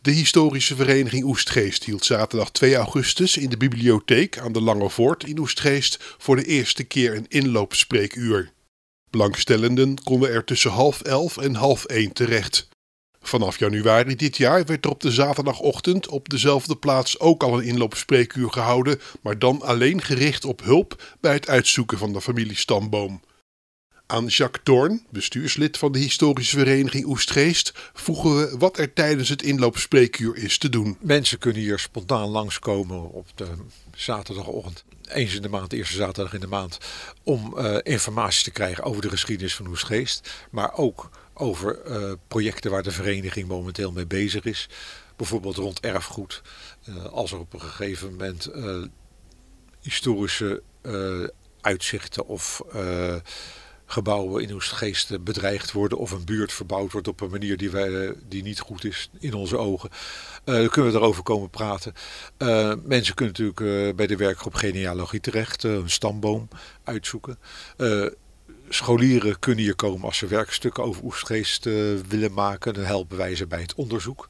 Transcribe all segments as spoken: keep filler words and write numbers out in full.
De historische vereniging Oestgeest hield zaterdag twee augustus in de bibliotheek aan de Lange Voort in Oestgeest voor de eerste keer een inloopspreekuur. Belangstellenden konden er tussen half elf en half één terecht. Vanaf januari dit jaar werd er op de zaterdagochtend op dezelfde plaats ook al een inloopspreekuur gehouden, maar dan alleen gericht op hulp bij het uitzoeken van de familiestamboom. Aan Jacques Toorn, bestuurslid van de historische vereniging Oestgeest, vroegen we wat er tijdens het inloopspreekuur is te doen. Mensen kunnen hier spontaan langskomen op de zaterdagochtend, eens in de maand, de eerste zaterdag in de maand, om uh, informatie te krijgen over de geschiedenis van Oestgeest, maar ook over uh, projecten waar de vereniging momenteel mee bezig is. Bijvoorbeeld rond erfgoed. Uh, als er op een gegeven moment uh, historische uh, uitzichten of uh, gebouwen in Oestgeest bedreigd worden of een buurt verbouwd wordt op een manier die, wij, die niet goed is in onze ogen. Uh, dan kunnen we daarover komen praten. Uh, mensen kunnen natuurlijk uh, bij de werkgroep genealogie terecht, uh, een stamboom uitzoeken. Uh, Scholieren kunnen hier komen als ze werkstukken over Oestgeest uh, willen maken. Dan helpen wij ze bij het onderzoek.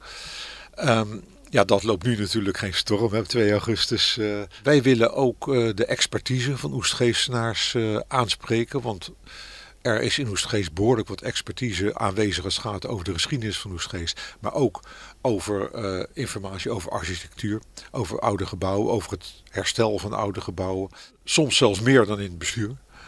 Um, ja, dat loopt nu natuurlijk geen storm, hè, twee augustus. Uh, wij willen ook uh, de expertise van Oestgeestenaars uh, aanspreken. Want er is in Oestgeest behoorlijk wat expertise aanwezig als het gaat over de geschiedenis van Oestgeest. Maar ook over uh, informatie over architectuur, over oude gebouwen, over het herstel van oude gebouwen. Soms zelfs meer dan in het bestuur.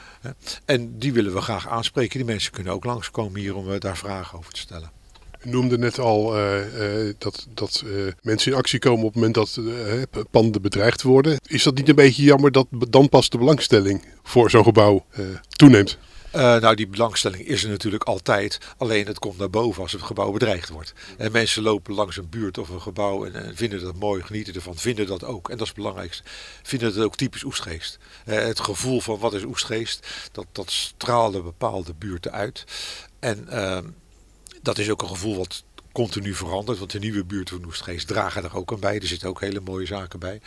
En die willen we graag aanspreken. Die mensen kunnen ook langskomen hier om uh, daar vragen over te stellen. U noemde net al uh, uh, dat, dat uh, mensen in actie komen op het moment dat uh, panden bedreigd worden. Is dat niet een beetje jammer dat dan pas de belangstelling voor zo'n gebouw uh, toeneemt? Uh, nou, die belangstelling is er natuurlijk altijd. Alleen het komt naar boven als het gebouw bedreigd wordt. En mensen lopen langs een buurt of een gebouw en, en vinden dat mooi, genieten ervan, vinden dat ook. En dat is het belangrijkste. Vinden het ook typisch Oestgeest. Uh, het gevoel van wat is Oestgeest, dat, dat straalde bepaalde buurten uit. En uh, dat is ook een gevoel wat continu verandert. Want de nieuwe buurten van Oestgeest dragen er ook aan bij. Er zitten ook hele mooie zaken bij.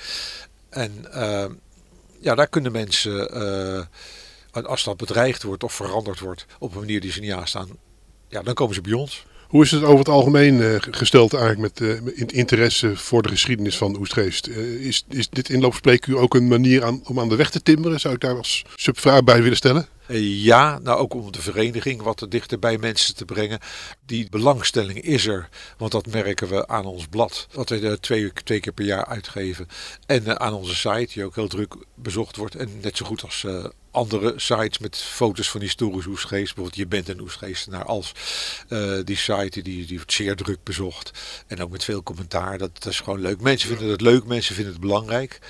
En uh, ja, daar kunnen mensen... Uh, als dat bedreigd wordt of veranderd wordt op een manier die ze niet aanstaan, ja, dan komen ze bij ons. Hoe is het over het algemeen uh, gesteld eigenlijk met uh, interesse voor de geschiedenis van Oestgeest? Uh, is, is dit inloopspreekuur ook een manier aan, om aan de weg te timmeren? Zou ik daar als subvraag bij willen stellen? Uh, ja, nou ook om de vereniging wat dichter bij mensen te brengen. Die belangstelling is er, want dat merken we aan ons blad. Wat we uh, twee, twee keer per jaar uitgeven. En uh, aan onze site, die ook heel druk bezocht wordt. En net zo goed als... Uh, andere sites met foto's van historisch Oestgeest. Bijvoorbeeld Je bent een Oestgeestenaar als uh, die site die, die wordt zeer druk bezocht. En ook met veel commentaar. Dat, dat is gewoon leuk. Mensen vinden het leuk. Mensen vinden het belangrijk.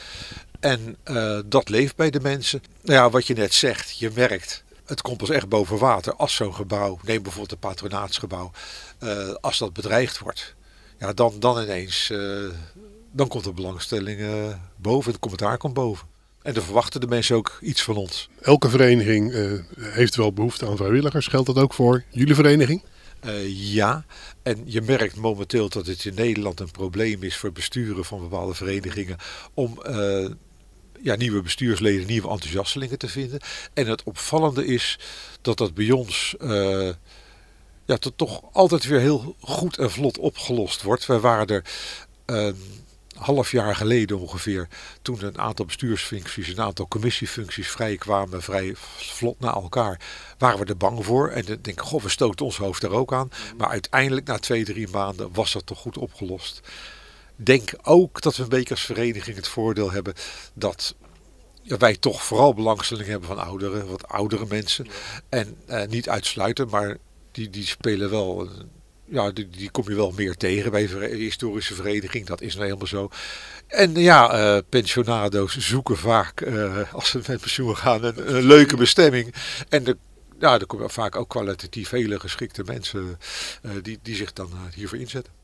En uh, dat leeft bij de mensen. Nou ja, wat je net zegt. Je merkt. Het komt pas echt boven water. Als zo'n gebouw. Neem bijvoorbeeld een patronaatsgebouw. Uh, als dat bedreigd wordt. Ja, dan, dan ineens. Uh, dan komt de belangstelling uh, boven. Het commentaar komt boven. En dan verwachten de mensen ook iets van ons. Elke vereniging uh, heeft wel behoefte aan vrijwilligers. Geldt dat ook voor jullie vereniging? Uh, ja, en je merkt momenteel dat het in Nederland een probleem is voor besturen van bepaalde verenigingen om uh, ja, nieuwe bestuursleden, nieuwe enthousiastelingen te vinden. En het opvallende is dat dat bij ons uh, ja, dat toch altijd weer heel goed en vlot opgelost wordt. Wij waren er... Uh, half jaar geleden ongeveer, toen een aantal bestuursfuncties, een aantal commissiefuncties vrijkwamen, vrij vlot na elkaar, waren we er bang voor. En dan denk ik, goh, we stoten ons hoofd er ook aan. Maar uiteindelijk, na twee, drie maanden, was dat toch goed opgelost. Denk ook dat we een beetje als vereniging het voordeel hebben dat ja, wij toch vooral belangstelling hebben van ouderen, wat oudere mensen. En uh, niet uitsluiten, maar die, die spelen wel... Ja, die, die kom je wel meer tegen bij de historische vereniging. Dat is nou helemaal zo. En ja, uh, pensionado's zoeken vaak, uh, als ze met pensioen gaan, een, een leuke bestemming. En de, ja, er komen vaak ook kwalitatief hele geschikte mensen uh, die, die zich dan uh, hiervoor inzetten.